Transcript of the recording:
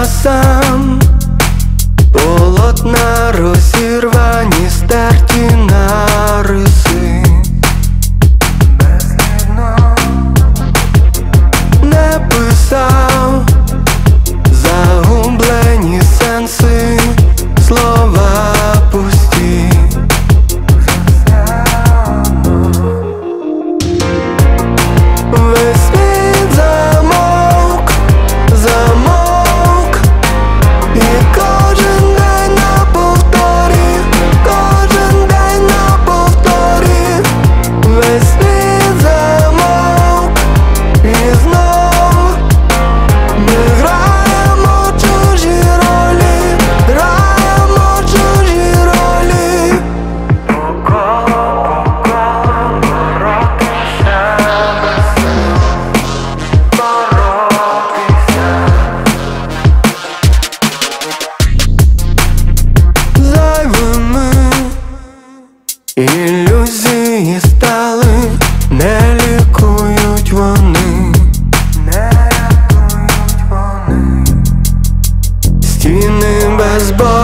сам, полотна розірвані, стерті нариси. Безслідно не писав загублені сенси, слова пусті. Весь світ замовк, замовк, і кожен день на повторі, кожен день на повторі. Весь світ замовк, і знов ми граємо чужі ролі, граємо чужі ролі. По колу боротися без сил, боротися. Зайвими ілюзії стали, не лікують вони, не лікують вони. Стіни без болю